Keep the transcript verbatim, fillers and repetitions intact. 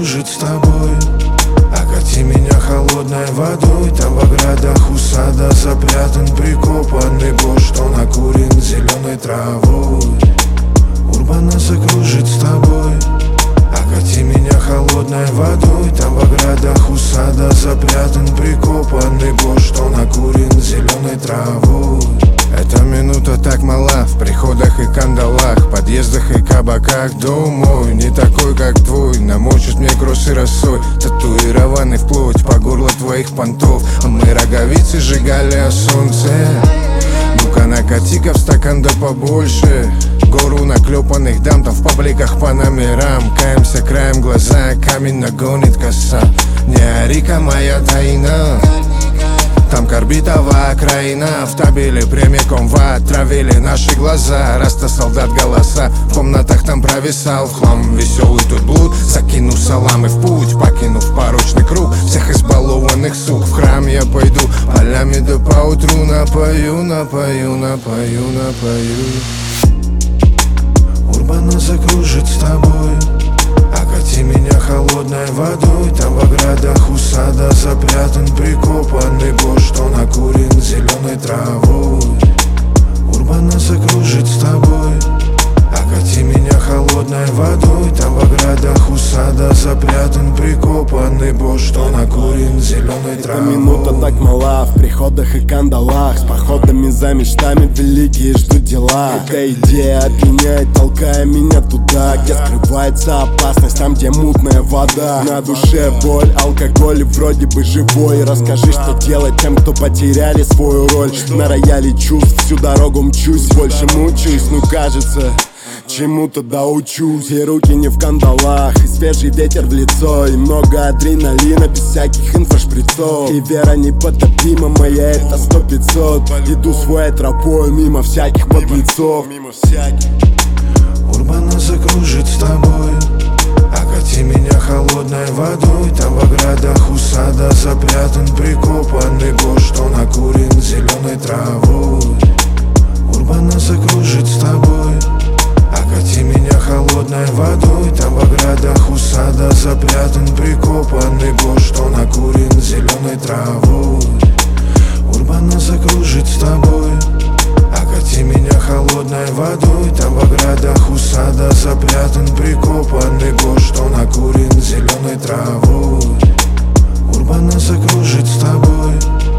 закружит с тобой. Окати меня холодной водой. Там в оградах у сада запрятан прикопанный бож, что накурен зеленой травой. Урбана закружит с тобой. Окати меня холодной водой. Там в оградах у сада запрятан прикопанный бож, что накурен зеленой травой. Эта минута так мала в приходах и кандалах, подъездах и кабаках. Дом мой не такой, как твой, намочит мне кроссы росой, татуированный вплоть по горло твоих понтов. А мы роговицы сжигали о солнце. Ну-ка накати-ка в стакан да побольше. Гору наклепанных дам, там в пабликах по номерам. Каемся краем глаза, камень нагонит коса. Не ори-ка моя тайна. Там Корбитова окраина, в табеле прямиком в ад травили наши глаза. Раста солдат голоса, в комнатах там провисал в хлам. Веселый тут блуд, закинув салам и в путь, покинув порочный круг всех избалованных сук. В храм я пойду полями да поутру напою, напою, напою, напою. Урбана закружит с тобой. Окати меня холодной водой. Там в оградах у сада запрятан прикопанный бож, что накурен зеленой травой. Урбана закружит с тобой. Окати меня холодной водой. Там в оградах у сада запрятан прикопанный бож, что накурен зеленой травой. Эта минута так мала в приходах и кандалах, с походами за мечтами великие ждут дела. Эта идея опьяняет, толкая меня туда, где скрывается опасность, там где мутная вода. На душе боль, алкоголь и вроде бы живой. Расскажи, что делать тем, кто потеряли свою роль. На рояле чувств всю дорогу мчусь, больше мучаюсь, ну кажется чему-то доучусь. И руки не в кандалах, и свежий ветер в лицо, и много адреналина без всяких инфошприцов. И вера непотопима моя, это сто пятьсот. Иду своей тропой мимо всяких подлецов. Урбана закружит с тобой. Окати меня холодной водой. Там в оградах у сада запрятан прикопанный бож, что накурен зеленой травой. Урбана закружит с тобой. Окати меня холодной водой. Там в оградах у сада запрятан прикопанный бож, что накурен зеленой травой. Урбана закружит с тобой. Окати меня холодной водой. Там в оградах у сада запрятан прикопанный бож, что накурен зеленой травой. Урбана закружит с тобой.